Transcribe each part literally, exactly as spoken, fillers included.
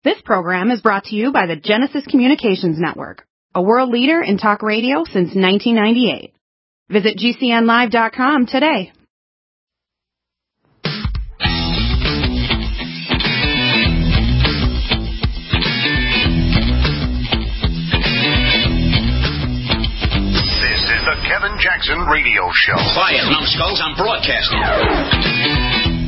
This program is brought to you by the Genesis Communications Network, a world leader in talk radio since nineteen ninety-eight. Visit G C N live dot com today. This is the Kevin Jackson Radio Show. Quiet, numbskulls, I'm broadcasting.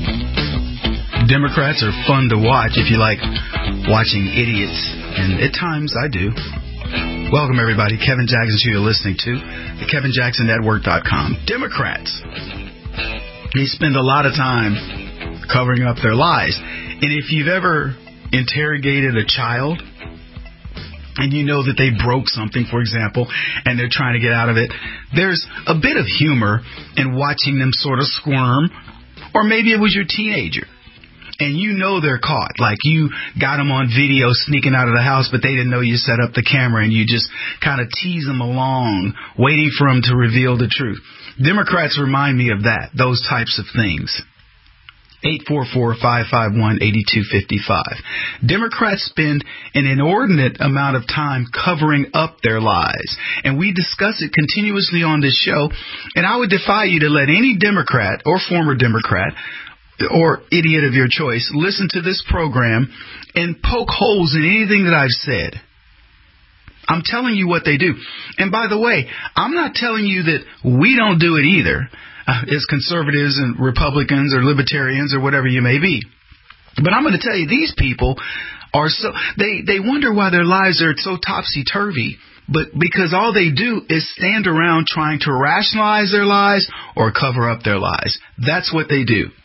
Democrats are fun to watch if you like watching idiots, and at times I do. Welcome, everybody. Kevin Jackson, who you're listening to, the Kevin Jackson Network dot com. Democrats, they spend a lot of time covering up their lies. And if you've ever interrogated a child and you know that they broke something, for example, and they're trying to get out of it, there's a bit of humor in watching them sort of squirm. Or maybe it was your teenager, and you know they're caught. Like you got them on video sneaking out of the house, but they didn't know you set up the camera, and you just kind of tease them along, waiting for them to reveal the truth. Democrats remind me of that, those types of things. eight four four, five five one, eight two five five. Democrats spend an inordinate amount of time covering up their lies, and we discuss it continuously on this show. And I would defy you to let any Democrat or former Democrat or idiot of your choice listen to this program and poke holes in anything that I've said. I'm telling you what they do. And by the way, I'm not telling you that we don't do it either, uh, as conservatives and Republicans or libertarians or whatever you may be. But I'm going to tell you, these people are so, they, they wonder why their lives are so topsy-turvy. But because all they do is stand around trying to rationalize their lies or cover up their lies. That's what they do.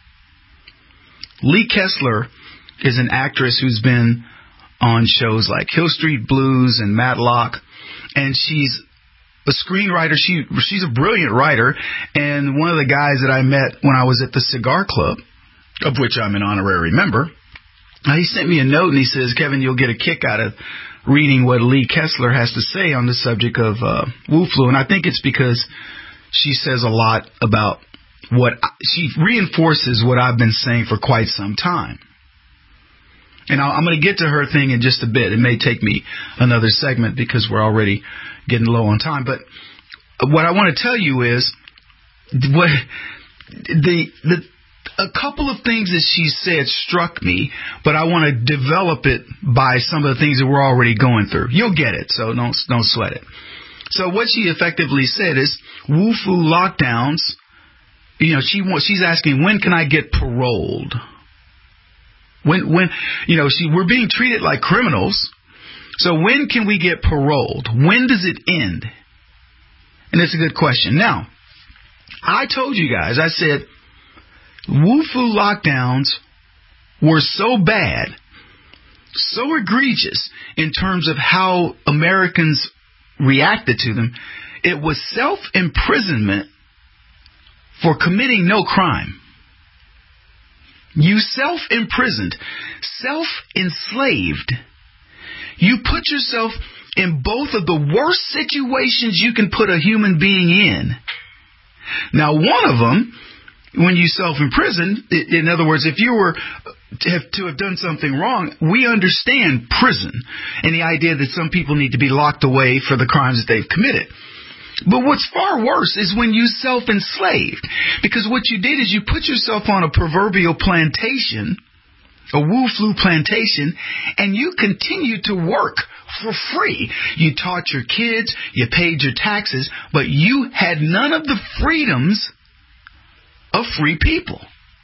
Lee Kessler is an actress who's been on shows like Hill Street Blues and Matlock, and she's a screenwriter. She she's a brilliant writer, and one of the guys that I met when I was at the Cigar Club, of which I'm an honorary member, he sent me a note and he says, "Kevin, you'll get a kick out of reading what Lee Kessler has to say on the subject of uh, Wu Flu," and I think it's because she says a lot about what she reinforces what I've been saying for quite some time. And I'll, I'm going to get to her thing in just a bit. It may take me another segment because we're already getting low on time. But what I want to tell you is what the the a couple of things that she said struck me, but I want to develop it by some of the things that we're already going through. You'll get it, so don't don't sweat it. So what she effectively said is Wu Fu lockdowns. You know, she wants, she's asking, when can I get paroled? When, when, you know, she, we're being treated like criminals. So when can we get paroled? When does it end? And it's a good question. Now, I told you guys, I said, Wu Fu lockdowns were so bad, so egregious in terms of how Americans reacted to them. It was self-imprisonment for committing no crime. You self-imprisoned, self-enslaved. You put yourself in both of the worst situations you can put a human being in. Now, one of them, when you self-imprison, in other words, if you were to have, to have done something wrong, we understand prison and the idea that some people need to be locked away for the crimes that they've committed. But what's far worse is when you self-enslaved, because what you did is you put yourself on a proverbial plantation, a Wu Flu plantation, and you continued to work for free. You taught your kids, you paid your taxes, but you had none of the freedoms of free people.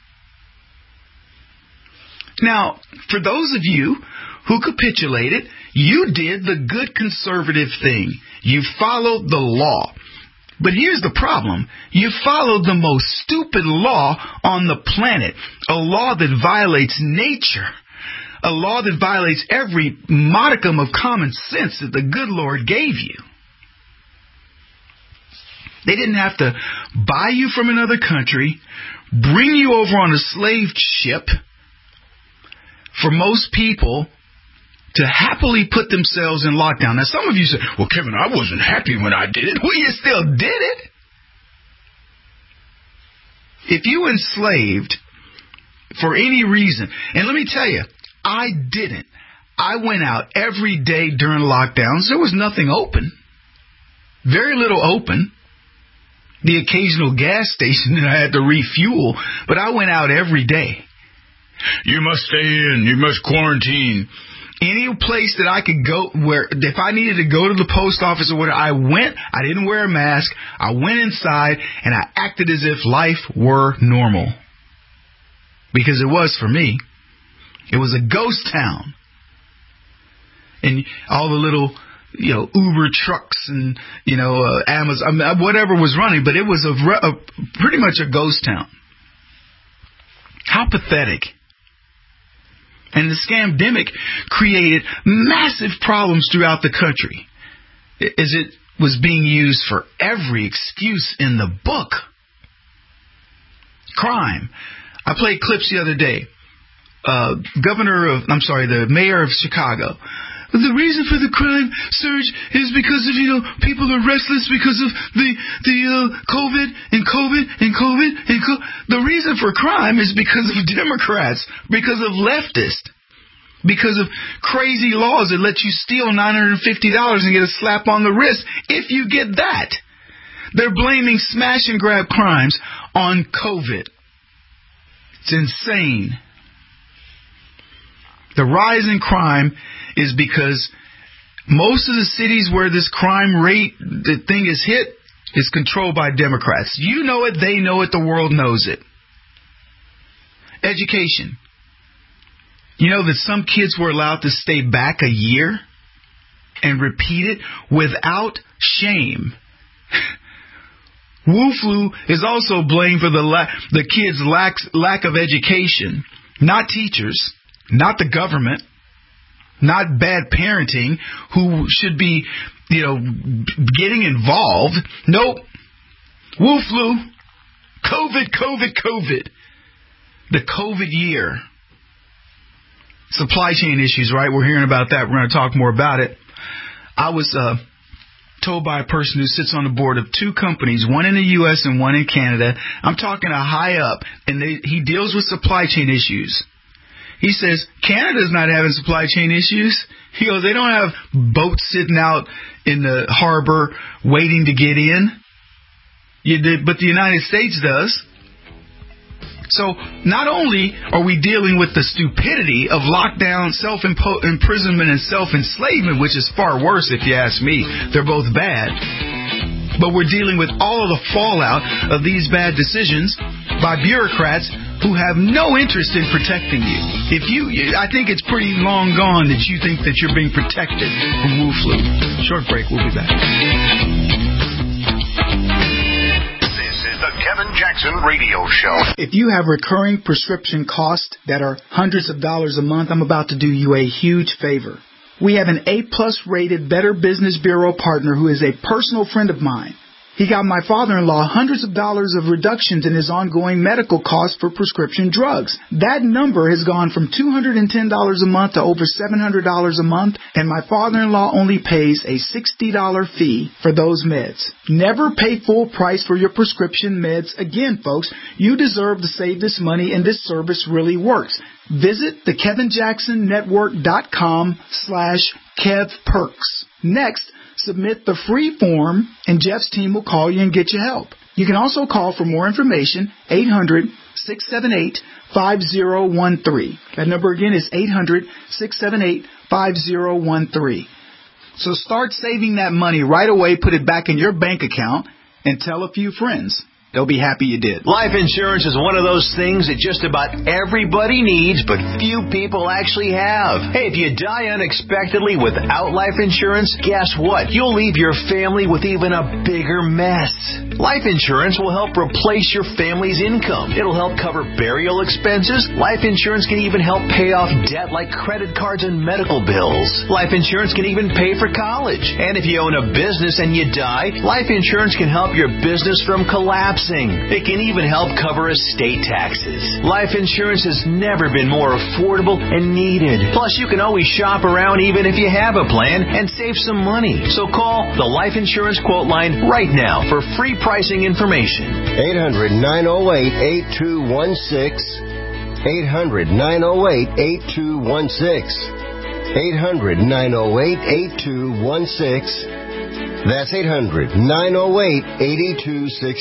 Now, for those of you who capitulated, you did the good conservative thing. You followed the law. But here's the problem. You followed the most stupid law on the planet. A law that violates nature. A law that violates every modicum of common sense that the good Lord gave you. They didn't have to buy you from another country, bring you over on a slave ship for most people to happily put themselves in lockdown. Now, some of you say, well, Kevin, I wasn't happy when I did it. Well, you still did it. If you enslaved for any reason, and let me tell you, I didn't. I went out every day during lockdowns. There was nothing open. Very little open. The occasional gas station that I had to refuel, but I went out every day. You must stay in. You must quarantine. Any place that I could go where, if I needed to go to the post office or whatever, I went. I didn't wear a mask. I went inside and I acted as if life were normal. Because it was for me. It was a ghost town. And all the little, you know, Uber trucks and, you know, uh, Amazon, I mean, whatever was running, but it was a, a pretty much a ghost town. How pathetic. And the scamdemic created massive problems throughout the country, as it was being used for every excuse in the book. Crime. I played clips the other day. Uh, governor of, I'm sorry, the mayor of Chicago. The reason for the crime surge is because of, you know, people are restless because of the the uh, COVID and COVID and COVID and co- the reason for crime is because of Democrats, because of leftists, because of crazy laws that let you steal nine hundred fifty dollars and get a slap on the wrist if you get that. They're blaming smash and grab crimes on COVID. It's insane. The rise in crime is because most of the cities where this crime rate, the thing is hit, is controlled by Democrats. You know it, they know it, the world knows it. Education. You know that some kids were allowed to stay back a year and repeat it without shame. Wu Flu is also blamed for the la- the kids' lack, lack of education. Not teachers, not the government, not bad parenting, who should be, you know, getting involved. Nope. Wu Flu. COVID, COVID, COVID. The COVID year. Supply chain issues, right? We're hearing about that. We're going to talk more about it. I was uh, told by a person who sits on the board of two companies, one in the U S and one in Canada. I'm talking a high up, and they, he deals with supply chain issues. He says, Canada's not having supply chain issues. He goes, they don't have boats sitting out in the harbor waiting to get in. You did, but the United States does. So not only are we dealing with the stupidity of lockdown, self-imprisonment, and self-enslavement, which is far worse if you ask me. They're both bad. But we're dealing with all of the fallout of these bad decisions by bureaucrats who have no interest in protecting you. If you, I think it's pretty long gone that you think that you're being protected from Wu Flu. Short break. We'll be back. This is the Kevin Jackson Radio Show. If you have recurring prescription costs that are hundreds of dollars a month, I'm about to do you a huge favor. We have an A-plus rated Better Business Bureau partner who is a personal friend of mine. He got my father-in-law hundreds of dollars of reductions in his ongoing medical costs for prescription drugs. That number has gone from two hundred ten dollars a month to over seven hundred dollars a month, and my father-in-law only pays a sixty dollars fee for those meds. Never pay full price for your prescription meds again, folks. You deserve to save this money, and this service really works. Visit the Kevin Jackson Network dot com slash Kev Perks. Next, submit the free form, and Jeff's team will call you and get you help. You can also call for more information, eight hundred, six seven eight, five zero one three. That number again is eight hundred, six seven eight, five zero one three. So start saving that money right away, put it back in your bank account, and tell a few friends. They'll be happy you did. Life insurance is one of those things that just about everybody needs, but few people actually have. Hey, if you die unexpectedly without life insurance, guess what? You'll leave your family with even a bigger mess. Life insurance will help replace your family's income. It'll help cover burial expenses. Life insurance can even help pay off debt like credit cards and medical bills. Life insurance can even pay for college. And if you own a business and you die, life insurance can help your business from collapsing. It can even help cover estate taxes. Life insurance has never been more affordable and needed. Plus, you can always shop around even if you have a plan and save some money. So call the Life Insurance Quote Line right now for free pricing information. eight hundred, nine oh eight, eight two one six. eight hundred, nine oh eight, eight two one six. eight hundred, nine oh eight, eight two one six. That's eight hundred, nine oh eight, eight two one six.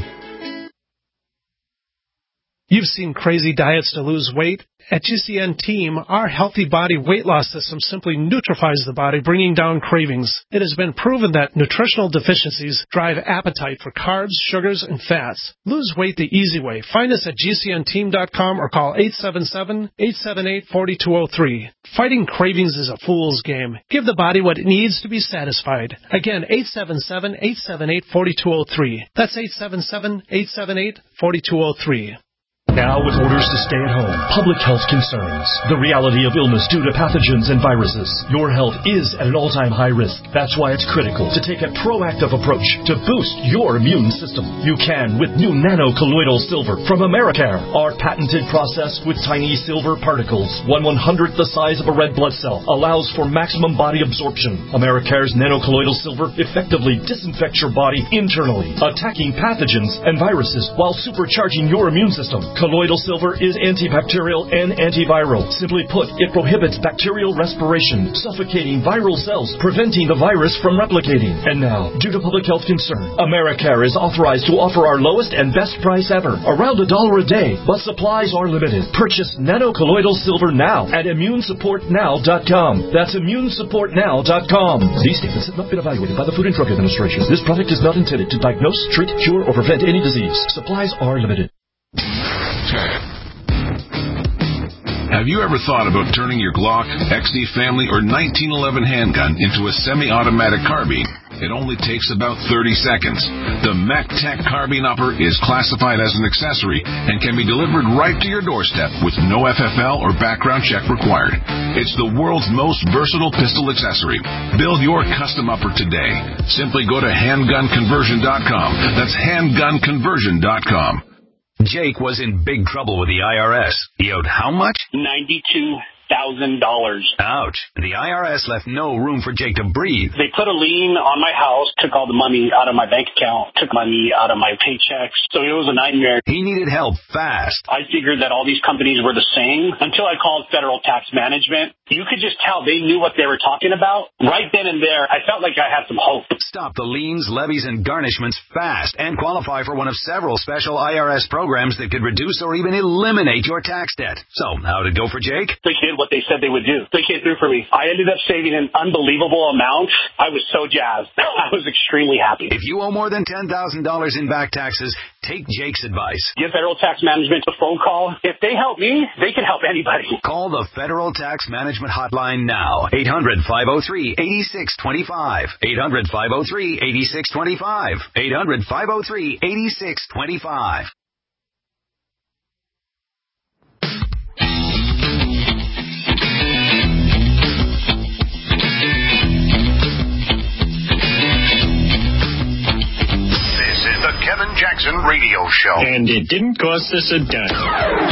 You've seen crazy diets to lose weight. At G C N Team, our Healthy Body Weight Loss System simply neutralizes the body, bringing down cravings. It has been proven that nutritional deficiencies drive appetite for carbs, sugars, and fats. Lose weight the easy way. Find us at G C N team dot com or call eight seven seven, eight seven eight, four two zero three. Fighting cravings is a fool's game. Give the body what it needs to be satisfied. Again, eight seven seven, eight seven eight, four two zero three. That's eight seven seven, eight seven eight, four two zero three. Now with orders to stay at home, public health concerns, the reality of illness due to pathogens and viruses, your health is at an all-time high risk. That's why it's critical to take a proactive approach to boost your immune system. You can with new nano-colloidal silver from Americare, our patented process with tiny silver particles, one one-hundredth the size of a red blood cell, allows for maximum body absorption. Americare's nano-colloidal silver effectively disinfects your body internally, attacking pathogens and viruses while supercharging your immune system. Colloidal silver is antibacterial and antiviral. Simply put, it prohibits bacterial respiration, suffocating viral cells, preventing the virus from replicating. And now, due to public health concern, Americare is authorized to offer our lowest and best price ever, around a dollar a day, but supplies are limited. Purchase nano-colloidal silver now at immune support now dot com. That's immune support now dot com. These statements have not been evaluated by the Food and Drug Administration. This product is not intended to diagnose, treat, cure, or prevent any disease. Supplies are limited. Have you ever thought about turning your Glock, X D Family, or nineteen eleven handgun into a semi-automatic carbine? It only takes about thirty seconds. The MacTech Carbine Upper is classified as an accessory and can be delivered right to your doorstep with no F F L or background check required. It's the world's most versatile pistol accessory. Build your custom upper today. Simply go to handgun conversion dot com. That's handgun conversion dot com. Jake was in big trouble with the I R S. He owed how much? ninety-two thousand dollars. Ouch. The I R S left no room for Jake to breathe. They put a lien on my house, took all the money out of my bank account, took money out of my paychecks. So it was a nightmare. He needed help fast. I figured that all these companies were the same until I called Federal Tax Management. You could just tell they knew what they were talking about. Right then and there, I felt like I had some hope. Stop the liens, levies, and garnishments fast and qualify for one of several special I R S programs that could reduce or even eliminate your tax debt. So, how'd it go for Jake? They did what they said they would do. They came through for me. I ended up saving an unbelievable amount. I was so jazzed. I was extremely happy. If you owe more than ten thousand dollars in back taxes, take Jake's advice. Give Federal Tax Management a phone call. If they help me, they can help anybody. Call the Federal Tax Management Hotline now. eight hundred, five oh three, eight six two five. eight hundred, five oh three, eight six two five. eight hundred, five oh three, eight six two five. The Kevin Jackson Radio Show. And it didn't cost us a dime.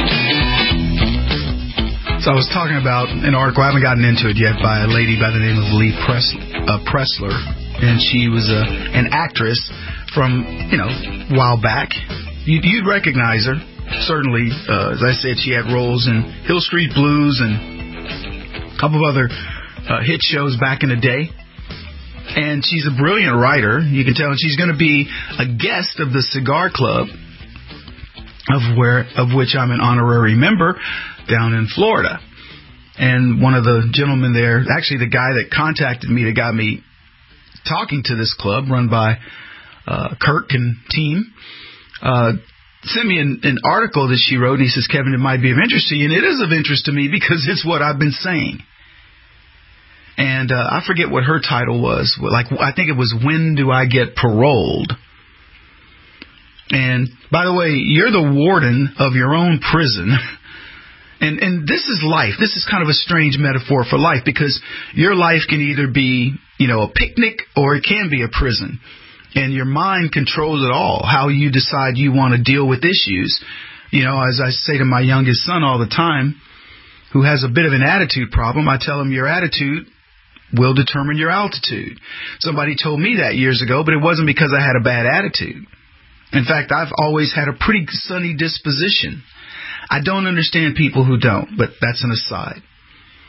So I was talking about an article, I haven't gotten into it yet, by a lady by the name of Lee Press, uh, Pressler. And she was a, an actress from, you know, a while back. You'd, you'd recognize her. Certainly, uh, as I said, she had roles in Hill Street Blues and a couple of other uh, hit shows back in the day. And she's a brilliant writer. You can tell she's going to be a guest of the Cigar Club, of where of which I'm an honorary member down in Florida. And one of the gentlemen there, actually the guy that contacted me, that got me talking to this club run by uh, Kirk and team, uh, sent me an, an article that she wrote. And he says, Kevin, it might be of interest to you. And it is of interest to me because it's what I've been saying. And uh, I forget what her title was. Like, I think it was, When Do I Get Paroled? And, by the way, you're the warden of your own prison. And and this is life. This is kind of a strange metaphor for life, because your life can either be, you know, a picnic, or it can be a prison. And your mind controls it all, how you decide you want to deal with issues. You know, as I say to my youngest son all the time, who has a bit of an attitude problem, I tell him your attitude will determine your altitude. Somebody told me that years ago, but it wasn't because I had a bad attitude. In fact, I've always had a pretty sunny disposition. I don't understand people who don't, but that's an aside.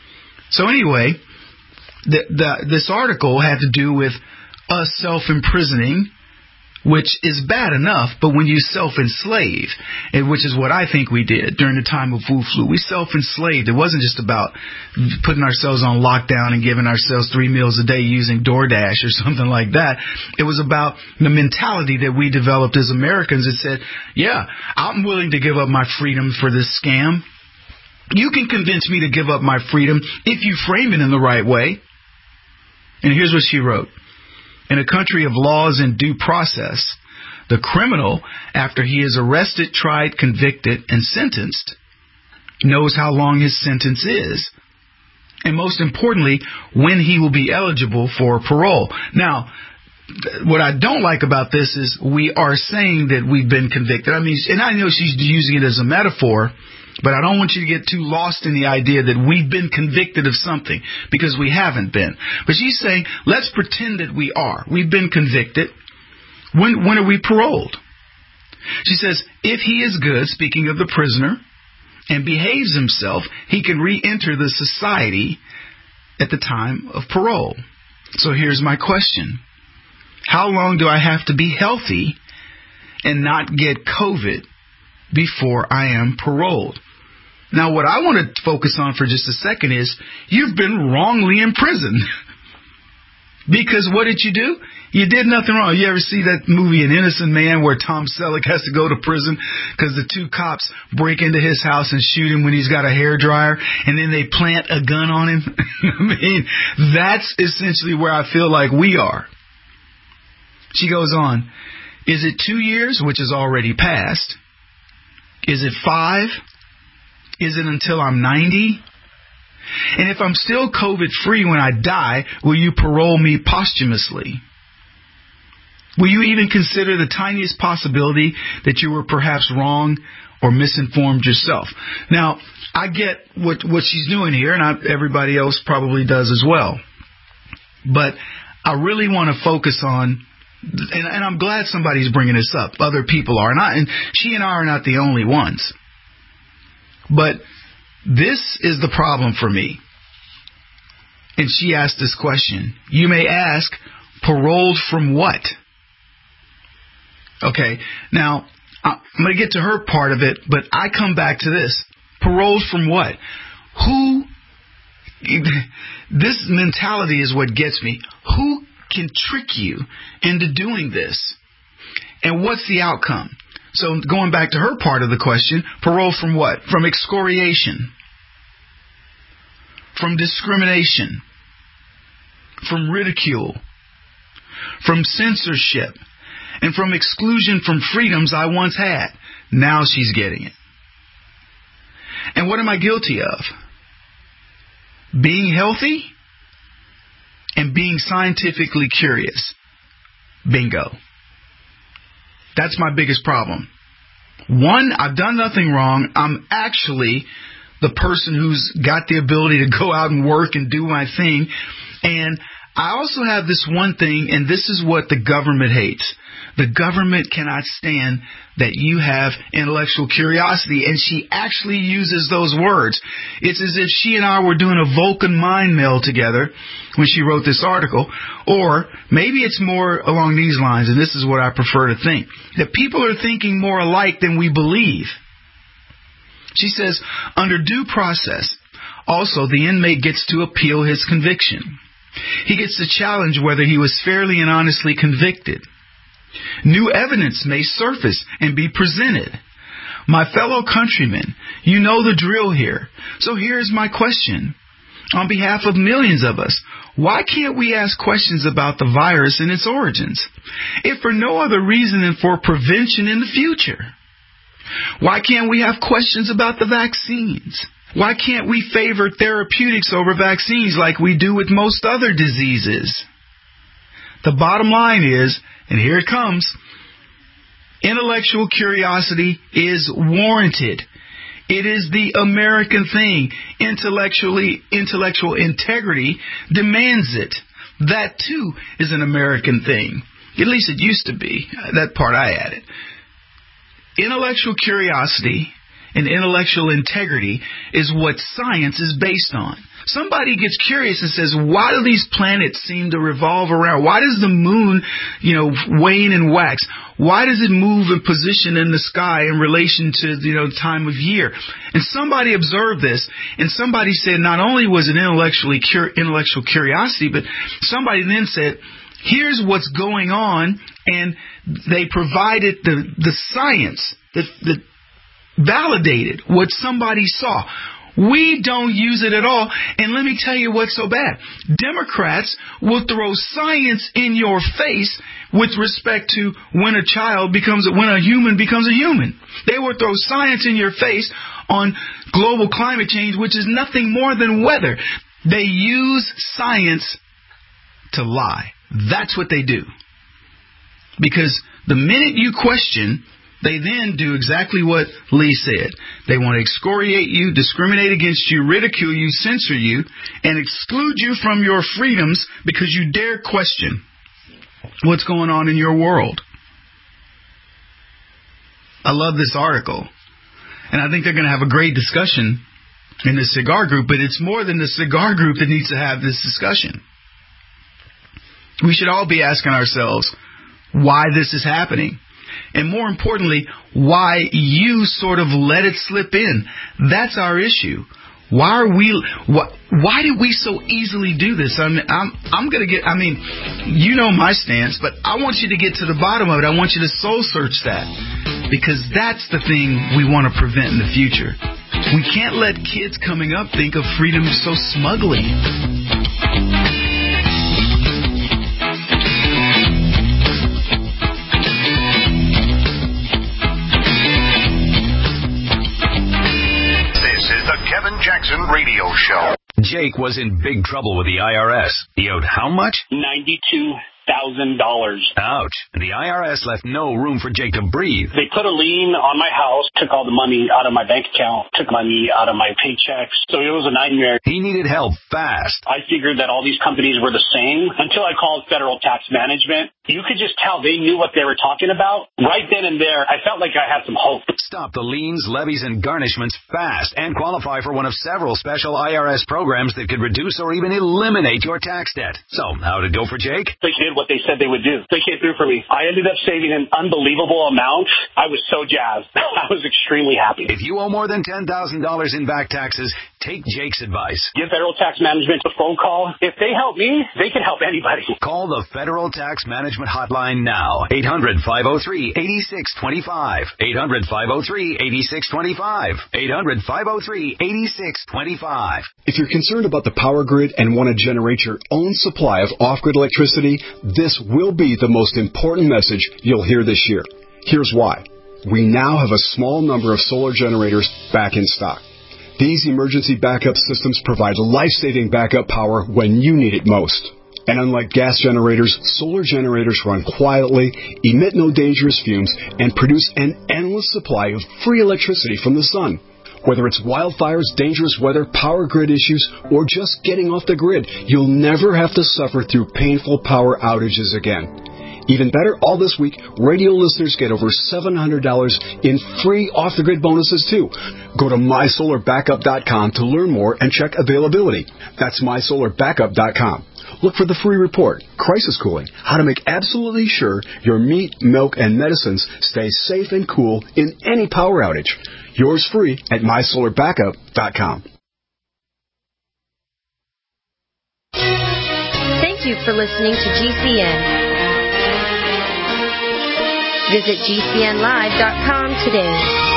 So anyway, the, the, this article had to do with us self-imprisoning, which is bad enough, but when you self-enslave, and which is what I think we did during the time of Wu Flu, we self-enslaved. It wasn't just about putting ourselves on lockdown and giving ourselves three meals a day using DoorDash or something like that. It was about the mentality that we developed as Americans that said, yeah, I'm willing to give up my freedom for this scam. You can convince me to give up my freedom if you frame it in the right way. And here's what she wrote. In a country of laws and due process, the criminal, after he is arrested, tried, convicted, and sentenced, knows how long his sentence is. And most importantly, when he will be eligible for parole. Now, what I don't like about this is we are saying that we've been convicted. I mean, and I know she's using it as a metaphor, but I don't want you to get too lost in the idea that we've been convicted of something, because we haven't been. But she's saying, let's pretend that we are. We've been convicted. When, when are we paroled? She says, if he is good, speaking of the prisoner, and behaves himself, he can re-enter the society at the time of parole. So here's my question. How long do I have to be healthy and not get COVID before I am paroled? Now, what I want to focus on for just a second is you've been wrongly imprisoned. Because what did you do? You did nothing wrong. You ever see that movie An Innocent Man where Tom Selleck has to go to prison because the two cops break into his house and shoot him when he's got a hairdryer, and then they plant a gun on him? I mean, that's essentially where I feel like we are. She goes on, is it two years, which is already passed? Is it five? Is it until I'm ninety? And if I'm still COVID-free when I die, will you parole me posthumously? Will you even consider the tiniest possibility that you were perhaps wrong or misinformed yourself? Now, I get what, what she's doing here, and I, everybody else probably does as well. But I really want to focus on, and, and I'm glad somebody's bringing this up. Other people are not, and she and I are not the only ones. But this is the problem for me. And she asked this question. You may ask, paroled from what? Okay, now, I'm going to get to her part of it, but I come back to this. Paroled from what? Who? This mentality is what gets me. Who can trick you into doing this? And what's the outcome? So going back to her part of the question, parole from what? From excoriation, from discrimination, from ridicule, from censorship, and from exclusion from freedoms I once had. Now she's getting it. And what am I guilty of? Being healthy and being scientifically curious. Bingo. That's my biggest problem. One, I've done nothing wrong. I'm actually the person who's got the ability to go out and work and do my thing. And I also have this one thing, and this is what the government hates. The government cannot stand that you have intellectual curiosity, and she actually uses those words. It's as if she and I were doing a Vulcan mind meld together when she wrote this article, or maybe it's more along these lines, and this is what I prefer to think, that people are thinking more alike than we believe. She says, under due process, also the inmate gets to appeal his conviction. He gets to challenge whether he was fairly and honestly convicted. New evidence may surface and be presented. My fellow countrymen, you know the drill here. So here's my question. On behalf of millions of us, why can't we ask questions about the virus and its origins, if for no other reason than for prevention in the future? Why can't we have questions about the vaccines? Why can't we favor therapeutics over vaccines like we do with most other diseases? The bottom line is, and here it comes, intellectual curiosity is warranted. It is the American thing. Intellectually, intellectual integrity demands it. That, too, is an American thing. At least it used to be. That part I added. Intellectual curiosity and intellectual integrity is what science is based on. somebody gets curious and says, why do these planets seem to revolve around? Why does the moon, you know, wane and wax? Why does it move and position in the sky in relation to, you know, time of year? And somebody observed this, and somebody said not only was it intellectually cur- intellectual curiosity, but somebody then said, here's what's going on, and they provided the, the science that, that validated what somebody saw. We don't use it at all. And let me tell you what's so bad. Democrats will throw science in your face with respect to when a child becomes, when a human becomes a human. They will throw science in your face on global climate change, which is nothing more than weather. They use science to lie. That's what they do. Because the minute you question, they then do exactly what Lee said. They want to excoriate you, discriminate against you, ridicule you, censor you, and exclude you from your freedoms because you dare question what's going on in your world. I love this article, and I think they're going to have a great discussion in the cigar group, but it's more than the cigar group that needs to have this discussion. We should all be asking ourselves why this is happening. And more importantly, why you sort of let it slip in. That's our issue. Why are we? Why, why did we so easily do this? I mean, I'm I'm gonna get. I mean, you know my stance, but I want you to get to the bottom of it. I want you to soul search that, because that's the thing we want to prevent in the future. We can't let kids coming up think of freedom so smugly. Kevin Jackson Radio Show. Jake was in big trouble with the I R S. He owed how much? ninety-two thousand dollars. Ouch. And the I R S left no room for Jake to breathe. They put a lien on my house, took all the money out of my bank account, took money out of my paychecks. So it was a nightmare. He needed help fast. I figured that all these companies were the same until I called Federal Tax Management. You could just tell they knew what they were talking about. Right then and there, I felt like I had some hope. Stop the liens, levies, and garnishments fast and qualify for one of several special I R S programs that could reduce or even eliminate your tax debt. So, how'd it go for Jake? They did what they said they would do. They came through for me. I ended up saving an unbelievable amount. I was so jazzed. I was extremely happy. If you owe more than ten thousand dollars in back taxes, take Jake's advice. Give Federal Tax Management a phone call. If they help me, they can help anybody. Call the Federal Tax Management Hotline now. eight hundred, five oh three, eight six two five. eight hundred, five oh three, eight six two five. eight hundred, five oh three, eight six two five. If you're concerned about the power grid and want to generate your own supply of off-grid electricity, this will be the most important message you'll hear this year. Here's why. We now have a small number of solar generators back in stock. These emergency backup systems provide life-saving backup power when you need it most. And unlike gas generators, solar generators run quietly, emit no dangerous fumes, and produce an endless supply of free electricity from the sun. Whether it's wildfires, dangerous weather, power grid issues, or just getting off the grid, you'll never have to suffer through painful power outages again. Even better, all this week, radio listeners get over seven hundred dollars in free off-the-grid bonuses, too. Go to my solar backup dot com to learn more and check availability. That's my solar backup dot com. Look for the free report, Crisis Cooling, how to make absolutely sure your meat, milk, and medicines stay safe and cool in any power outage. Yours free at my solar backup dot com. Thank you for listening to G C N. Visit G C N live dot com today.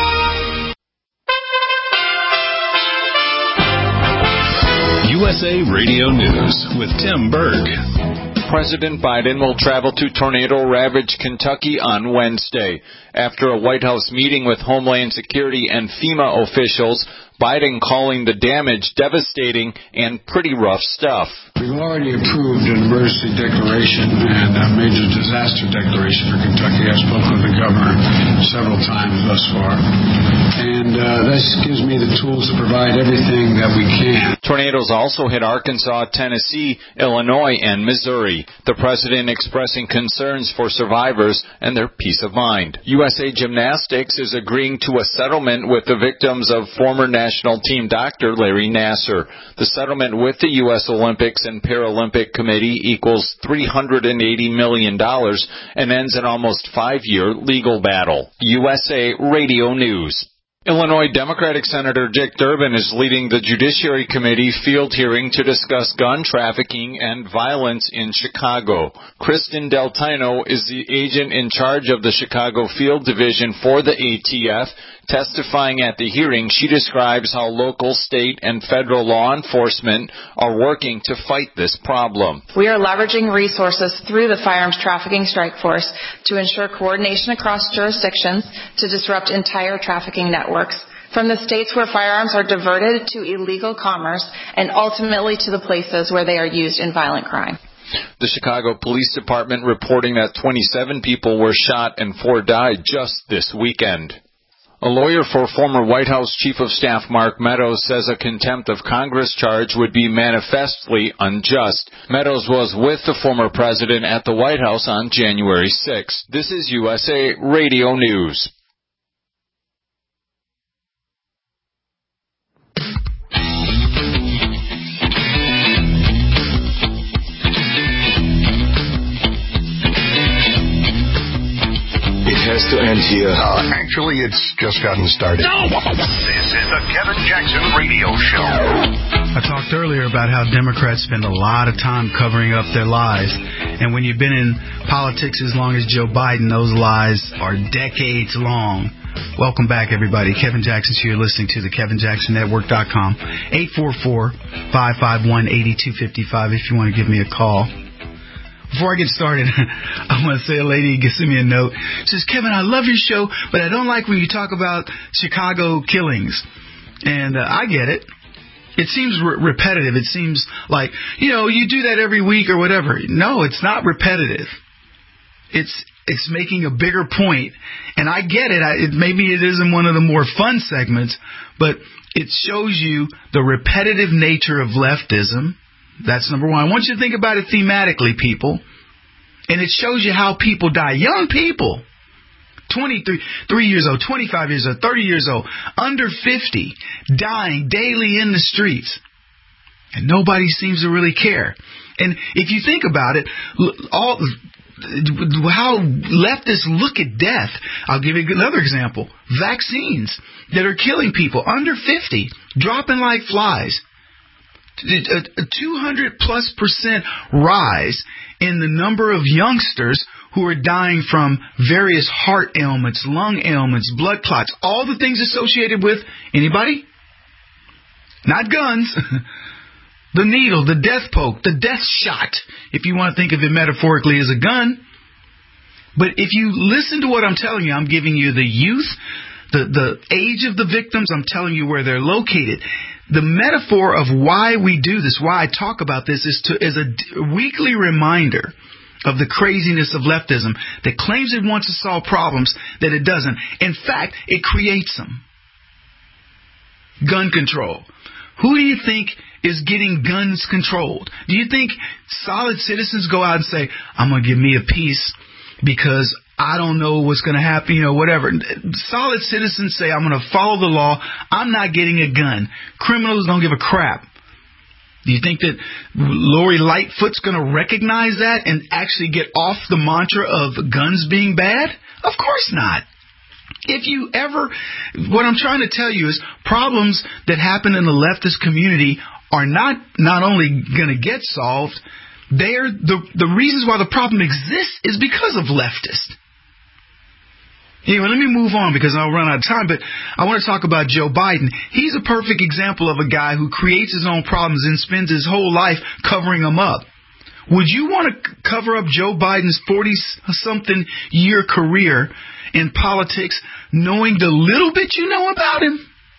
U S A Radio News with Tim Berg. President Biden will travel to tornado-ravaged Kentucky on Wednesday. After a White House meeting with Homeland Security and FEMA officials, Biden calling the damage devastating and pretty rough stuff. We've already approved an emergency declaration and a major disaster declaration for Kentucky. I've spoken with the governor several times thus far. And uh, this gives me the tools to provide everything that we can. Tornadoes also hit Arkansas, Tennessee, Illinois, and Missouri. The president expressing concerns for survivors and their peace of mind. U S A Gymnastics is agreeing to a settlement with the victims of former national national team doctor Larry Nassar. The settlement with the U S Olympics and Paralympic Committee equals three hundred eighty million dollars and ends an almost five-year legal battle. U S A Radio News. Illinois Democratic Senator Dick Durbin is leading the Judiciary Committee field hearing to discuss gun trafficking and violence in Chicago. Kristen Del Tino is the agent in charge of the Chicago Field Division for the A T F. Testifying at the hearing, she describes how local, state, and federal law enforcement are working to fight this problem. We are leveraging resources through the Firearms Trafficking Strike Force to ensure coordination across jurisdictions to disrupt entire trafficking networks, from the states where firearms are diverted to illegal commerce and ultimately to the places where they are used in violent crime. The Chicago Police Department reporting that twenty-seven people were shot and four died just this weekend. A lawyer for former White House Chief of Staff Mark Meadows says a contempt of Congress charge would be manifestly unjust. Meadows was with the former president at the White House on January sixth. This is U S A Radio News. Has to end here. Uh, actually, it's just gotten started. No! This is the Kevin Jackson Radio Show. I talked earlier about how Democrats spend a lot of time covering up their lies. And when you've been in politics as long as Joe Biden, those lies are decades long. Welcome back, everybody. Kevin Jackson's here. You're listening to the Kevin Jackson Network dot com. eight four four, five five one, eight two five five if you want to give me a call. Before I get started, I want to say a lady sent me a note. She says, Kevin, I love your show, but I don't like when you talk about Chicago killings. And uh, I get it. It seems re- repetitive. It seems like, you know, you do that every week or whatever. No, it's not repetitive. It's it's making a bigger point. And I get it. I, it maybe it isn't one of the more fun segments, but it shows you the repetitive nature of leftism. That's number one. I want you to think about it thematically, people. And it shows you how people die. Young people, twenty-three three years old, twenty-five years old, thirty years old, under fifty, dying daily in the streets. And nobody seems to really care. And if you think about it, all how leftists look at death. I'll give you another example. Vaccines that are killing people under fifty, dropping like flies. A two hundred plus percent rise in the number of youngsters who are dying from various heart ailments, lung ailments, blood clots, all the things associated with anybody? Not guns. The needle, the death poke, the death shot, if you want to think of it metaphorically as a gun. But if you listen to what I'm telling you, I'm giving you the youth, the, the age of the victims, I'm telling you where they're located. The metaphor of why we do this, why I talk about this, is to is a weekly reminder of the craziness of leftism that claims it wants to solve problems that it doesn't. In fact, it creates them. Gun control. Who do you think is getting guns controlled? Do you think solid citizens go out and say, I'm going to give me a piece because I don't know what's going to happen, you know, whatever. Solid citizens say, I'm going to follow the law. I'm not getting a gun. Criminals don't give a crap. Do you think that Lori Lightfoot's going to recognize that and actually get off the mantra of guns being bad? Of course not. If you ever, what I'm trying to tell you is problems that happen in the leftist community are not, not only going to get solved, they're the, the reasons why the problem exists is because of leftists. Anyway, let me move on because I'll run out of time, but I want to talk about Joe Biden. He's a perfect example of a guy who creates his own problems and spends his whole life covering them up. Would you want to cover up Joe Biden's forty-something year career in politics knowing the little bit you know about him?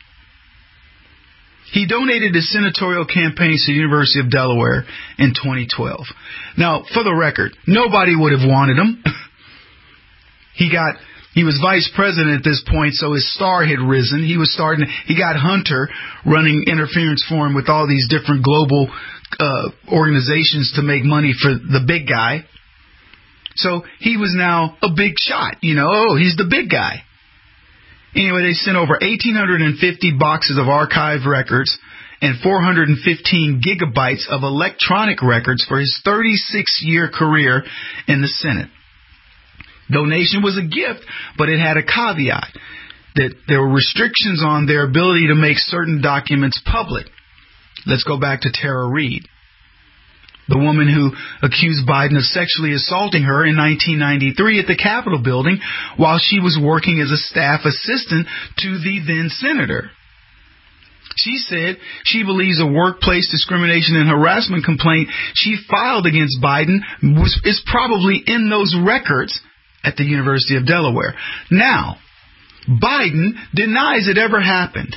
He donated his senatorial campaigns to the University of Delaware in twenty twelve. Now, for the record, nobody would have wanted him. He got... He was vice president at this point, so his star had risen. He was starting. He got Hunter running interference for him with all these different global uh, organizations to make money for the big guy. So he was now a big shot. You know, oh, he's the big guy. Anyway, they sent over one thousand eight hundred fifty boxes of archived records and four hundred fifteen gigabytes of electronic records for his thirty-six-year career in the Senate. Donation was a gift, but it had a caveat that there were restrictions on their ability to make certain documents public. Let's go back to Tara Reade, the woman who accused Biden of sexually assaulting her in nineteen ninety-three at the Capitol building while she was working as a staff assistant to the then senator. She said she believes a workplace discrimination and harassment complaint she filed against Biden was, is probably in those records at the University of Delaware. Now, Biden denies it ever happened.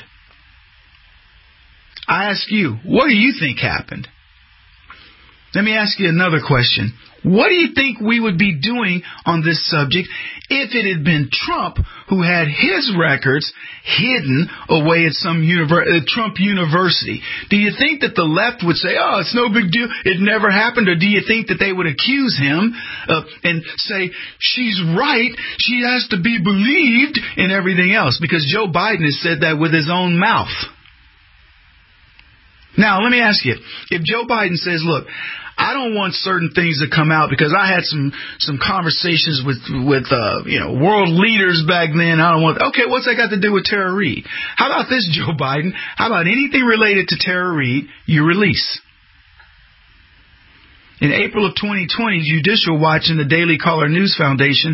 I ask you, what do you think happened? Let me ask you another question. What do you think we would be doing on this subject if it had been Trump who had his records hidden away at some univer- uh, Trump University? Do you think that the left would say, oh, it's no big deal, it never happened? Or do you think that they would accuse him uh, and say, she's right, she has to be believed, and everything else? Because Joe Biden has said that with his own mouth. Now, let me ask you, if Joe Biden says, look, I don't want certain things to come out because I had some some conversations with, with uh, you know, world leaders back then. I don't want, okay, what's that got to do with Tara Reade? How about this, Joe Biden? How about anything related to Tara Reade, you release? In April of twenty twenty, Judicial Watch and the Daily Caller News Foundation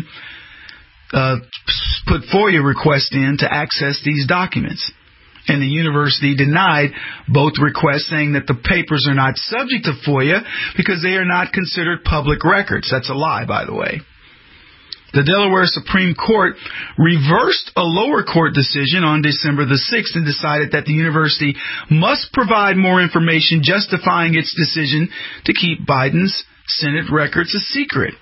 uh, put FOIA requests in to access these documents. And the university denied both requests, saying that the papers are not subject to FOIA because they are not considered public records. That's a lie, by the way. The Delaware Supreme Court reversed a lower court decision on December the sixth and decided that the university must provide more information justifying its decision to keep Biden's Senate records a secret.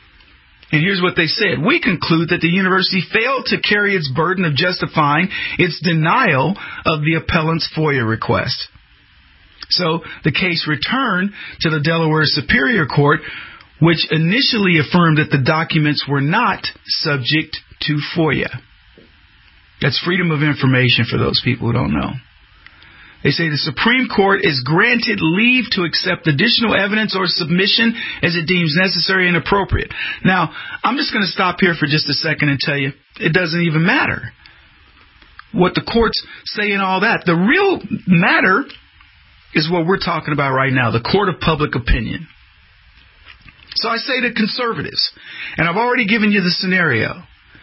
And here's what they said. We conclude that the university failed to carry its burden of justifying its denial of the appellant's FOIA request. So the case returned to the Delaware Superior Court, which initially affirmed that the documents were not subject to FOIA. That's freedom of information for those people who don't know. They say the Supreme Court is granted leave to accept additional evidence or submission as it deems necessary and appropriate. Now, I'm just going to stop here for just a second and tell you it doesn't even matter what the courts say and all that. The real matter is what we're talking about right now, the court of public opinion. So I say to conservatives, and I've already given you the scenario,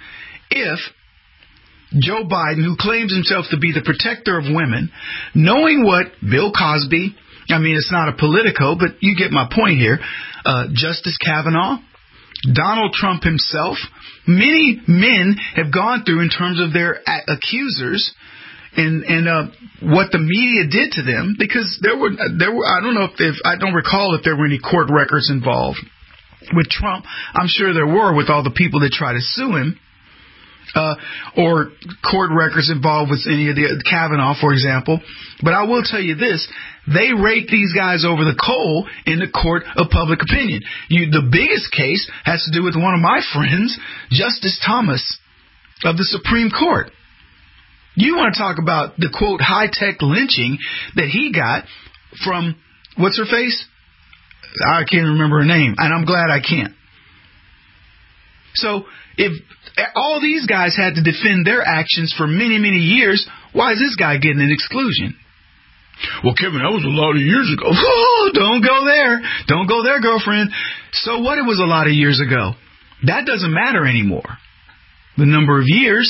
if Joe Biden, who claims himself to be the protector of women, knowing what Bill Cosby, I mean, it's not a Politico, but you get my point here, uh, Justice Kavanaugh, Donald Trump himself, many men have gone through in terms of their accusers and and uh, what the media did to them, because there were there were I don't know if, if I don't recall if there were any court records involved with Trump. I'm sure there were with all the people that try to sue him. Uh, or court records involved with any of the Kavanaugh, for example. But I will tell you this, they rake these guys over the coal in the court of public opinion. You, the biggest case has to do with one of my friends, Justice Thomas of the Supreme Court. You want to talk about the, quote, high-tech lynching that he got from, what's her face? I can't remember her name, and I'm glad I can't. So, if all these guys had to defend their actions for many, many years, why is this guy getting an exclusion? Well, Kevin, that was a lot of years ago. Oh, don't go there. Don't go there, girlfriend. So what? It was a lot of years ago. That doesn't matter anymore. The number of years.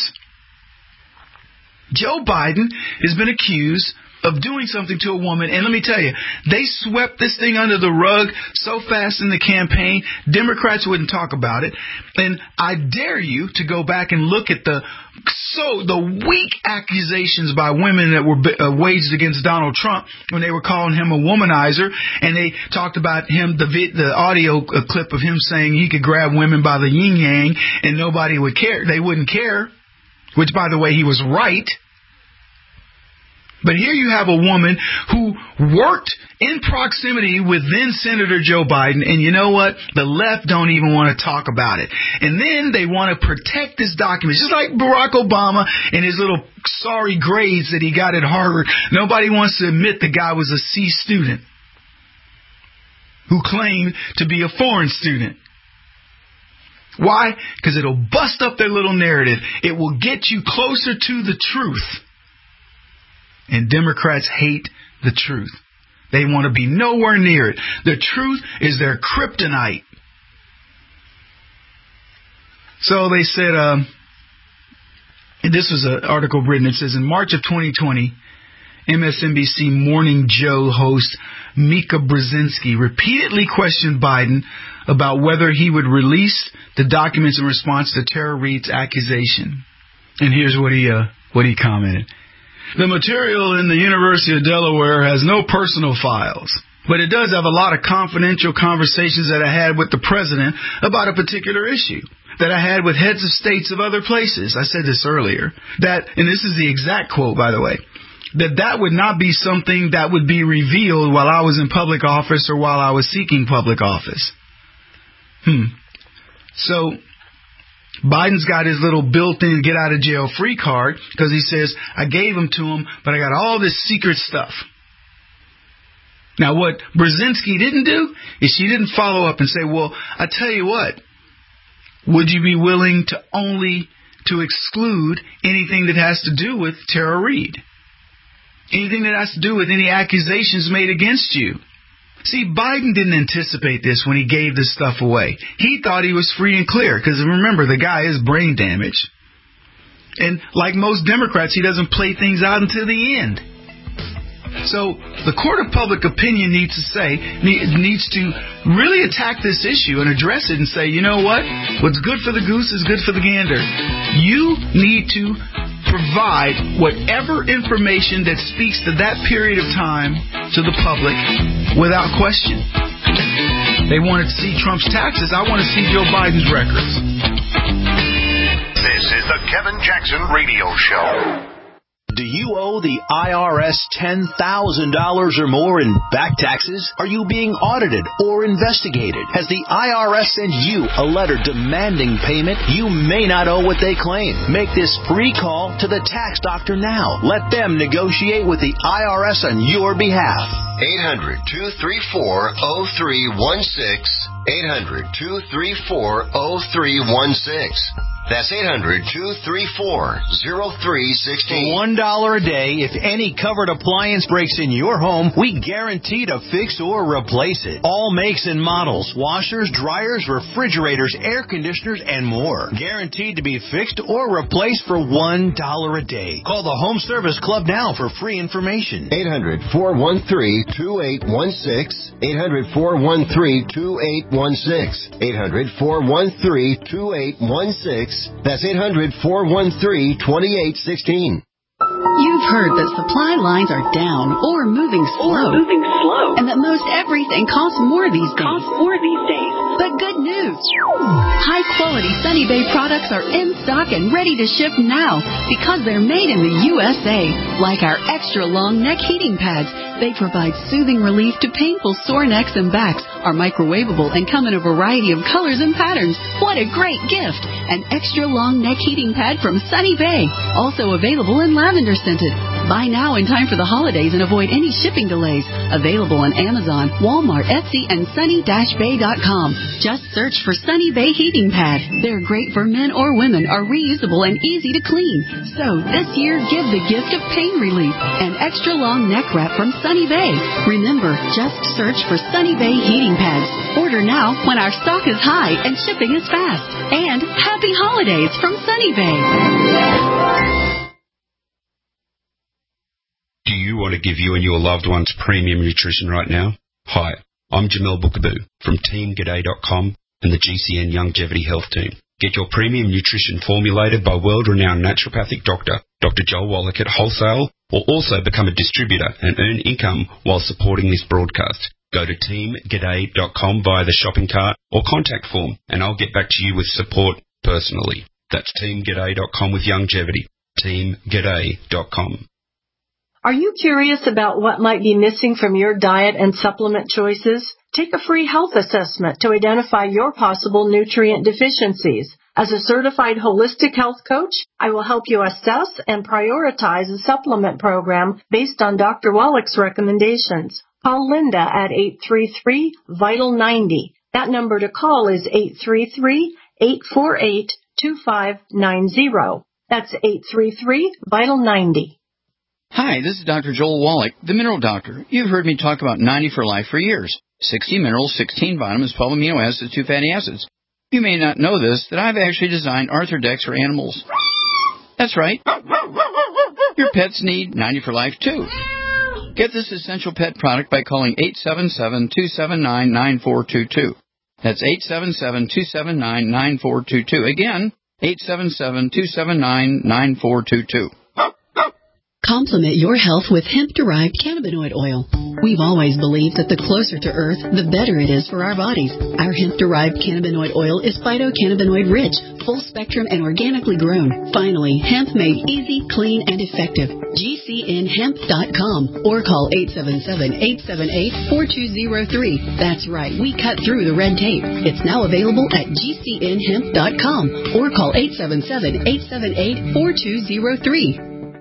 Joe Biden has been accused of doing something to a woman, and let me tell you, they swept this thing under the rug so fast in the campaign, Democrats wouldn't talk about it. And I dare you to go back and look at the so the weak accusations by women that were uh, waged against Donald Trump when they were calling him a womanizer, and they talked about him, the vid, the audio clip of him saying he could grab women by the yin yang and nobody would care. They wouldn't care, which, by the way, he was right. But here you have a woman who worked in proximity with then Senator Joe Biden, and you know what? The left don't even want to talk about it. And then they want to protect this document, just like Barack Obama and his little sorry grades that he got at Harvard. Nobody wants to admit the guy was a C student who claimed to be a foreign student. Why? Because it'll bust up their little narrative. It will get you closer to the truth. And Democrats hate the truth. They want to be nowhere near it. The truth is their kryptonite. So they said, um, and this was an article written, it says, in March of twenty twenty, M S N B C Morning Joe host Mika Brzezinski repeatedly questioned Biden about whether he would release the documents in response to Tara Reade's accusation. And here's what he uh, what he commented. The material in the University of Delaware has no personal files, but it does have a lot of confidential conversations that I had with the president about a particular issue, that I had with heads of states of other places. I said this earlier, that, and this is the exact quote, by the way, that that would not be something that would be revealed while I was in public office or while I was seeking public office. Hmm. So Biden's got his little built-in get-out-of-jail-free card because he says, I gave them to him, but I got all this secret stuff. Now, what Brzezinski didn't do is she didn't follow up and say, well, I tell you what, would you be willing to only to exclude anything that has to do with Tara Reade? Anything that has to do with any accusations made against you? See, Biden didn't anticipate this when he gave this stuff away. He thought he was free and clear because, remember, the guy is brain damaged. And like most Democrats, he doesn't play things out until the end. So the court of public opinion needs to say, needs to really attack this issue and address it and say, you know what? What's good for the goose is good for the gander. You need to provide whatever information that speaks to that period of time to the public without question. They wanted to see Trump's taxes. I want to see Joe Biden's records. This is the Kevin Jackson Radio Show. Do you owe the I R S ten thousand dollars or more in back taxes? Are you being audited or investigated? Has the I R S sent you a letter demanding payment? You may not owe what they claim. Make this free call to the tax doctor now. Let them negotiate with the I R S on your behalf. eight hundred, two three four, oh three one six. eight hundred, two three four, oh three one six. That's eight hundred, two three four, oh three one six. For one dollar a day, if any covered appliance breaks in your home, we guarantee to fix or replace it. All makes and models, washers, dryers, refrigerators, air conditioners, and more. Guaranteed to be fixed or replaced for one dollar a day. Call the Home Service Club now for free information. eight hundred, four one three, two eight one six. eight hundred, four one three, two eight one six. eight hundred, four one three, two eight one six. That's eight hundred, four one three, two eight one six. You've heard that supply lines are down or moving slow. Or moving slow. And that most everything costs more these days. Costs more these days. But good news. High-quality Sunny Bay products are in stock and ready to ship now because they're made in the U S A. Like our extra-long neck heating pads. They provide soothing relief to painful sore necks and backs, are microwavable, and come in a variety of colors and patterns. What a great gift! An extra-long neck heating pad from Sunny Bay. Also available in lavender scented. Buy now in time for the holidays and avoid any shipping delays. Available on Amazon, Walmart, Etsy, and sunny dash bay dot com. Just search for Sunny Bay Heating Pad. They're great for men or women, are reusable and easy to clean. So this year, give the gift of pain relief. An extra-long neck wrap from Sunny Bay. Remember, just search for Sunny Bay Heating Pads. Order now when our stock is high and shipping is fast. And happy holidays from Sunny Bay. Do you want to give you and your loved ones premium nutrition right now? Hi, I'm Jamel Bookaboo from team g'day dot com and the G C N Longevity Health Team. Get your premium nutrition formulated by world-renowned naturopathic doctor, Doctor Joel Wallach at wholesale, or also become a distributor and earn income while supporting this broadcast. Go to team g'day dot com via the shopping cart or contact form, and I'll get back to you with support personally. That's team g'day dot com with longevity. team g'day dot com. Are you curious about what might be missing from your diet and supplement choices? Take a free health assessment to identify your possible nutrient deficiencies. As a certified holistic health coach, I will help you assess and prioritize a supplement program based on Doctor Wallach's recommendations. Call Linda at eight three three, vital ninety. That number to call is eight three three, eight four eight, two five nine zero. That's eight three three, vital ninety. Hi, this is Doctor Joel Wallach, the Mineral Doctor. You've heard me talk about ninety for Life for years. sixty minerals, sixteen vitamins, twelve amino acids, two fatty acids. You may not know this, that I've actually designed Arthrodex for animals. That's right. Your pets need ninety for Life, too. Get this essential pet product by calling eight seven seven, two seven nine, nine four two two. That's eight seven seven, two seven nine, nine four two two. Again, eight seven seven, two seven nine, nine four two two. Complement your health with hemp-derived cannabinoid oil. We've always believed that the closer to Earth, the better it is for our bodies. Our hemp-derived cannabinoid oil is phytocannabinoid-rich, full-spectrum, and organically grown. Finally, hemp made easy, clean, and effective. G C N hemp dot com or call eight seven seven, eight seven eight, four two zero three. That's right, we cut through the red tape. It's now available at G C N hemp dot com or call eight seven seven, eight seven eight, four two zero three.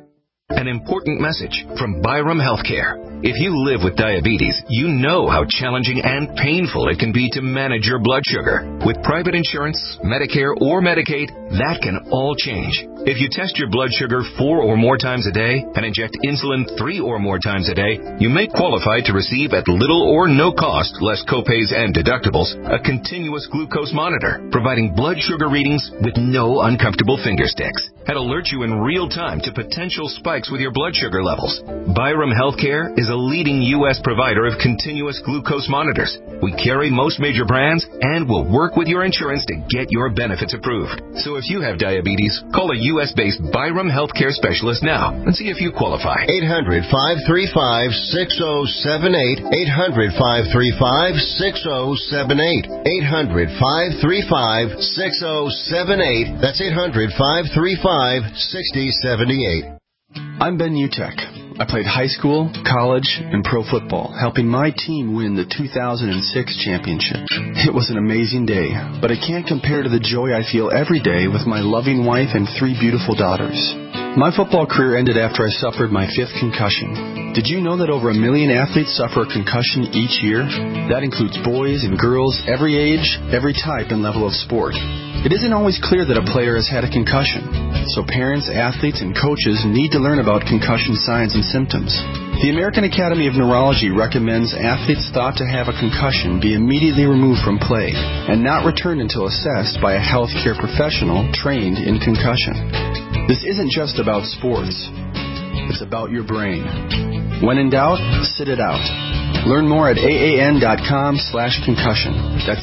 An important message from Byram Healthcare. If you live with diabetes, you know how challenging and painful it can be to manage your blood sugar. With private insurance, Medicare, or Medicaid, that can all change. If you test your blood sugar four or more times a day and inject insulin three or more times a day, you may qualify to receive at little or no cost, less copays and deductibles, a continuous glucose monitor, providing blood sugar readings with no uncomfortable finger sticks. And alert you in real time to potential spikes with your blood sugar levels. Byram Healthcare is a leading U S provider of continuous glucose monitors. We carry most major brands and will work with your insurance to get your benefits approved. So if you have diabetes, call a U S-based Byram Healthcare specialist now and see if you qualify. eight hundred, five three five, six oh seven eight. eight hundred, five three five, six oh seven eight. eight hundred, five three five, six oh seven eight. That's eight hundred, five three five, six oh seven eight. I'm Ben Utek. I played high school, college, and pro football, helping my team win the two thousand six championship. It was an amazing day, but it can't compare to the joy I feel every day with my loving wife and three beautiful daughters. My football career ended after I suffered my fifth concussion. Did you know that over a million athletes suffer a concussion each year? That includes boys and girls, every age, every type and level of sport. It isn't always clear that a player has had a concussion, so parents, athletes, and coaches need to learn about concussion signs and symptoms. The American Academy of Neurology recommends athletes thought to have a concussion be immediately removed from play and not returned until assessed by a healthcare professional trained in concussion. This isn't just about sports. It's about your brain. When in doubt, sit it out. Learn more at aan.com slash concussion. That's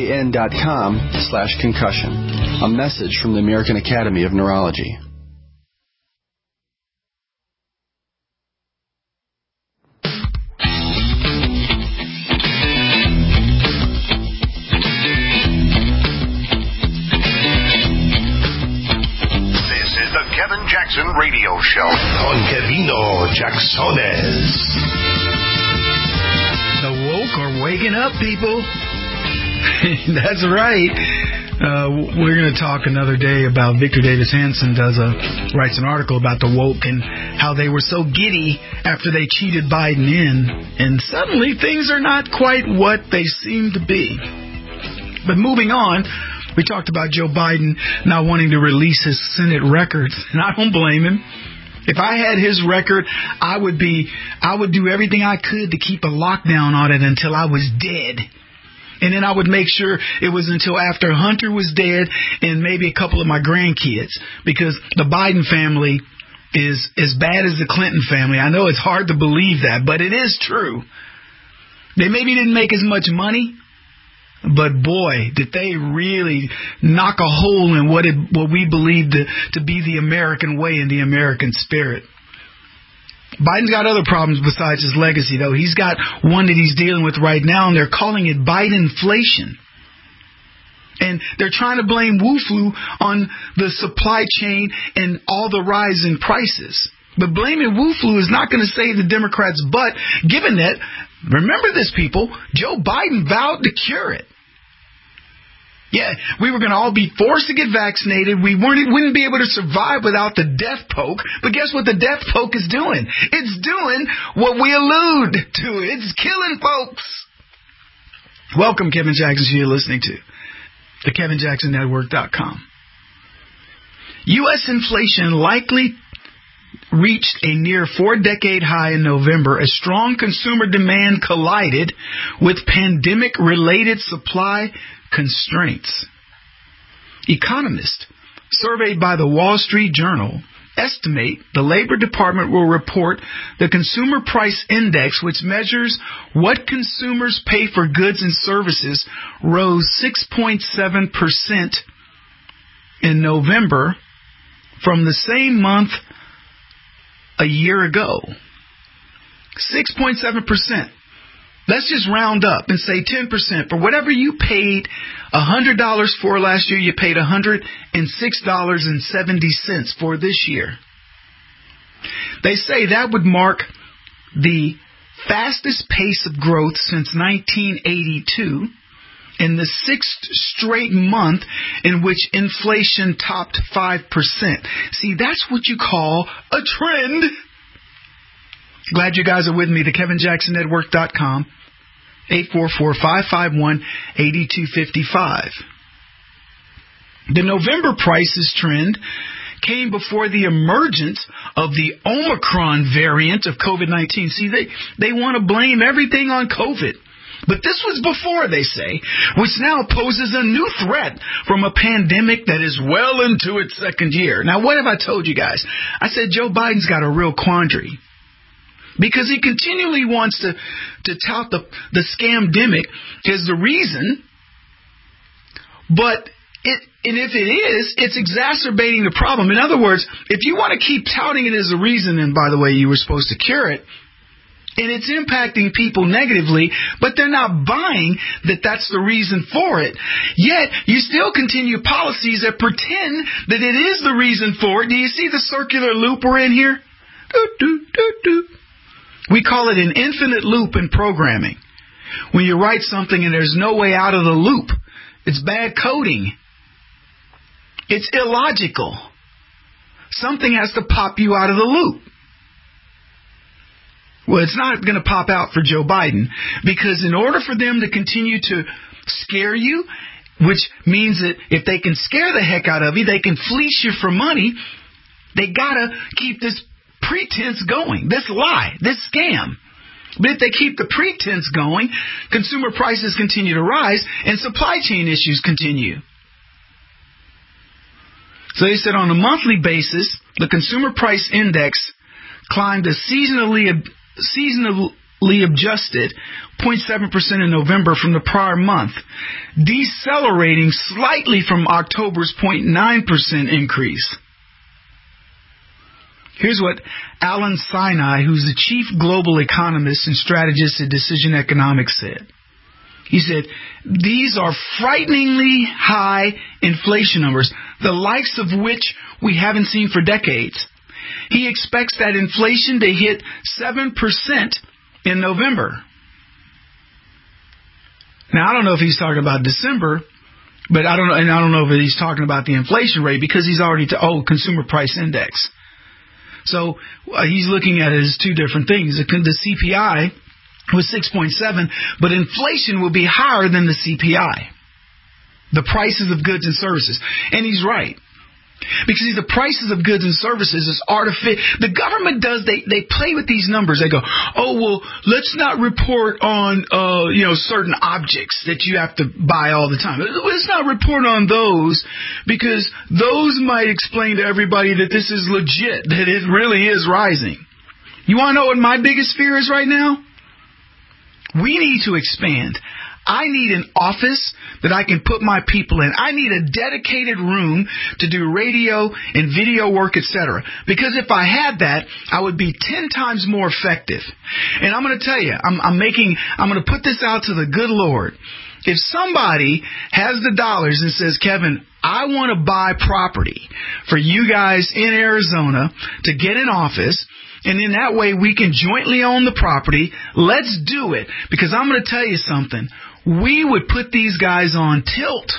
aan.com slash concussion. A message from the American Academy of Neurology. Kevin Jackson Radio Show on Kevino Jacksones. The woke are waking up, people. That's right. Uh, we're going to talk another day about Victor Davis Hanson does a writes an article about the woke and how they were so giddy after they cheated Biden in, and suddenly things are not quite what they seem to be. But moving on, we talked about Joe Biden not wanting to release his Senate records, and I don't blame him. If I had his record, I would be, I would do everything I could to keep a lockdown on it until I was dead. And then I would make sure it was until after Hunter was dead and maybe a couple of my grandkids, because the Biden family is as bad as the Clinton family. I know it's hard to believe that, but it is true. They maybe didn't make as much money, but boy, did they really knock a hole in what it, what we believe to, to be the American way and the American spirit. Biden's got other problems besides his legacy, though. He's got one that he's dealing with right now, and they're calling it Bidenflation. And they're trying to blame Wu-Flu on the supply chain and all the rise in prices. But blaming Wu flu is not going to save the Democrats' butt, given that, remember this, people, Joe Biden vowed to cure it. Yeah, we were going to all be forced to get vaccinated. We weren't, wouldn't be able to survive without the death poke. But guess what the death poke is doing? It's doing what we allude to. It's killing folks. Welcome, Kevin Jackson, you're listening to the Kevin Jackson Network dot com. U S inflation likely reached a near four-decade high in November as strong consumer demand collided with pandemic-related supply constraints. Economists surveyed by the Wall Street Journal estimate the Labor Department will report the Consumer Price Index, which measures what consumers pay for goods and services, rose six point seven percent in November from the same month a year ago. six point seven percent. Let's just round up and say ten percent. For whatever you paid one hundred dollars for last year, you paid one hundred six dollars and seventy cents for this year. They say that would mark the fastest pace of growth since nineteen eighty-two and the sixth straight month in which inflation topped five percent. See, that's what you call a trend. Glad you guys are with me. The Kevin Jackson Network dot com. eight four four, five five one, eight two five five. The November prices trend came before the emergence of the Omicron variant of COVID nineteen. See, they, they want to blame everything on COVID. But this was before, they say, which now poses a new threat from a pandemic that is well into its second year. Now, what have I told you guys? I said Joe Biden's got a real quandary. Because he continually wants to, to tout the, the scamdemic as the reason. But it, and if it is, it's exacerbating the problem. In other words, if you want to keep touting it as a reason, and by the way, you were supposed to cure it, and it's impacting people negatively, but they're not buying that that's the reason for it. Yet, you still continue policies that pretend that it is the reason for it. Do you see the circular loop we're in here? Do, do, do, do. We call it an infinite loop in programming. When you write something and there's no way out of the loop, it's bad coding. It's illogical. Something has to pop you out of the loop. Well, it's not going to pop out for Joe Biden, because in order for them to continue to scare you, which means that if they can scare the heck out of you, they can fleece you for money, they got to keep this pretense going, this lie, this scam. But if they keep the pretense going, consumer prices continue to rise and supply chain issues continue. So they said on a monthly basis, the Consumer Price Index climbed a seasonally seasonally adjusted zero point seven percent in November from the prior month, decelerating slightly from October's zero point nine percent increase. Here's what Alan Sinai, who's the chief global economist and strategist at Decision Economics, said. He said, these are frighteningly high inflation numbers, the likes of which we haven't seen for decades. He expects that inflation to hit seven percent in November. Now, I don't know if he's talking about December, but I don't know, and I don't know if he's talking about the inflation rate, because he's already to, oh, Consumer Price Index. So uh, he's looking at it as two different things. The, the C P I was six point seven, but inflation will be higher than the C P I, the prices of goods and services. And he's right. Because see, the prices of goods and services is artificial. The government does, they, they play with these numbers. They go, oh, well, let's not report on, uh, you know, certain objects that you have to buy all the time. Let's not report on those, because those might explain to everybody that this is legit, that it really is rising. You want to know what my biggest fear is right now? We need to expand. I need an office that I can put my people in. I need a dedicated room to do radio and video work, et cetera. Because if I had that, I would be ten times more effective. And I'm going to tell you, I'm, I'm making, I'm going to put this out to the good Lord. If somebody has the dollars and says, Kevin, I want to buy property for you guys in Arizona to get an office, and in that way we can jointly own the property. Let's do it, because I'm going to tell you something. We would put these guys on tilt.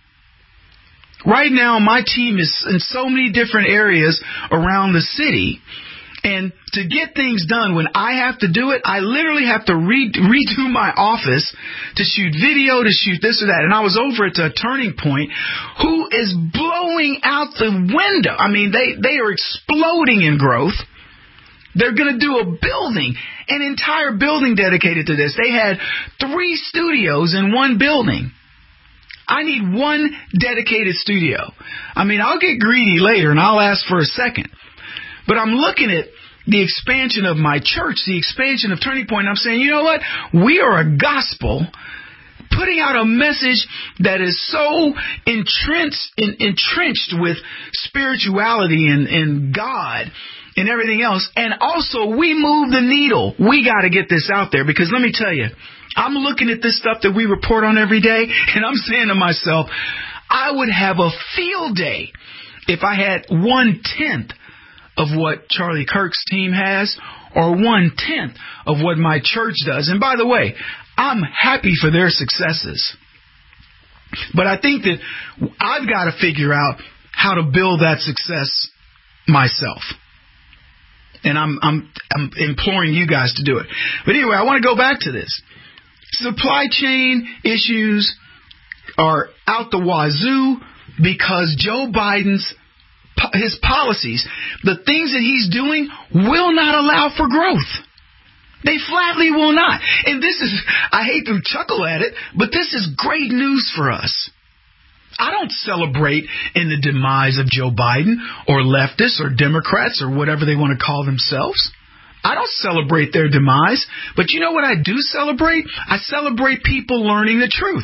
Right now, my team is in so many different areas around the city. And to get things done, when I have to do it, I literally have to re- redo my office to shoot video, to shoot this or that. And I was over at the Turning Point, who is blowing out the window. I mean, they, they are exploding in growth. They're going to do a building, an entire building dedicated to this. They had three studios in one building. I need one dedicated studio. I mean, I'll get greedy later and I'll ask for a second. But I'm looking at the expansion of my church, the expansion of Turning Point, and I'm saying, you know what? We are a gospel putting out a message that is so entrenched, in, entrenched with spirituality and, and God and everything else. And also, we move the needle. We got to get this out there, because let me tell you, I'm looking at this stuff that we report on every day, and I'm saying to myself, I would have a field day if I had one-tenth of what Charlie Kirk's team has, or one-tenth of what my church does. And by the way, I'm happy for their successes. But I think that I've got to figure out how to build that success myself. And I'm, I'm, I'm imploring you guys to do it. But anyway, I want to go back to this. Supply chain issues are out the wazoo because Joe Biden's his policies, the things that he's doing, will not allow for growth. They flatly will not. And this is, I hate to chuckle at it, but this is great news for us. I don't celebrate in the demise of Joe Biden or leftists or Democrats or whatever they want to call themselves. I don't celebrate their demise. But you know what I do celebrate? I celebrate people learning the truth.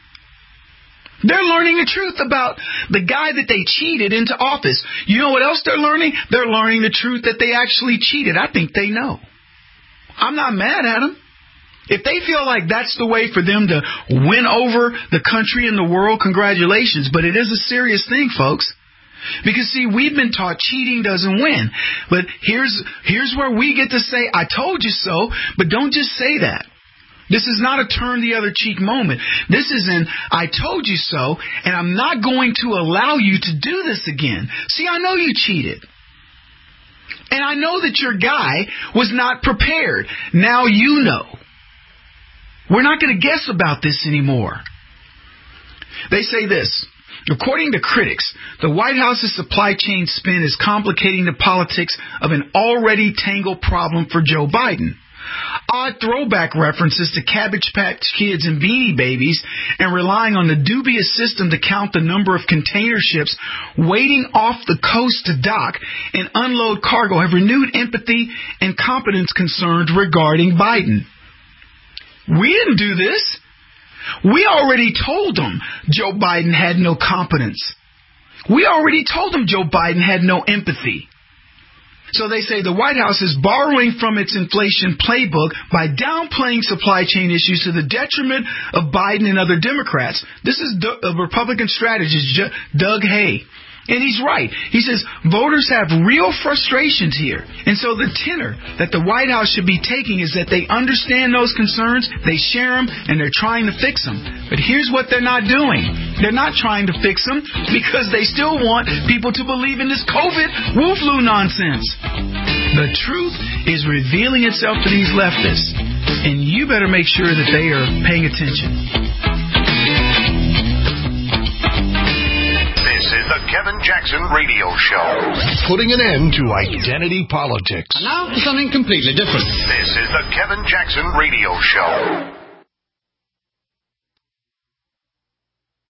They're learning the truth about the guy that they cheated into office. You know what else they're learning? They're learning the truth that they actually cheated. I think they know. I'm not mad at them. If they feel like that's the way for them to win over the country and the world, congratulations. But it is a serious thing, folks. Because, see, we've been taught cheating doesn't win. But here's here's where we get to say, I told you so, but don't just say that. This is not a turn the other cheek moment. This is an I told you so, and I'm not going to allow you to do this again. See, I know you cheated. And I know that your guy was not prepared. Now you know. We're not going to guess about this anymore. They say this. According to critics, the White House's supply chain spin is complicating the politics of an already tangled problem for Joe Biden. Odd throwback references to Cabbage Patch Kids and Beanie Babies, and relying on the dubious system to count the number of container ships waiting off the coast to dock and unload cargo have renewed empathy and competence concerns regarding Biden. We didn't do this. We already told them Joe Biden had no competence. We already told them Joe Biden had no empathy. So they say the White House is borrowing from its inflation playbook by downplaying supply chain issues to the detriment of Biden and other Democrats. This is a Republican strategist, Doug Hay. And he's right. He says voters have real frustrations here. And so the tenor that the White House should be taking is that they understand those concerns, they share them, and they're trying to fix them. But here's what they're not doing. They're not trying to fix them because they still want people to believe in this COVID woo-flu nonsense. The truth is revealing itself to these leftists, and you better make sure that they are paying attention. This is the Kevin Jackson Radio Show. Putting an end to identity politics. And now for something completely different. This is the Kevin Jackson Radio Show.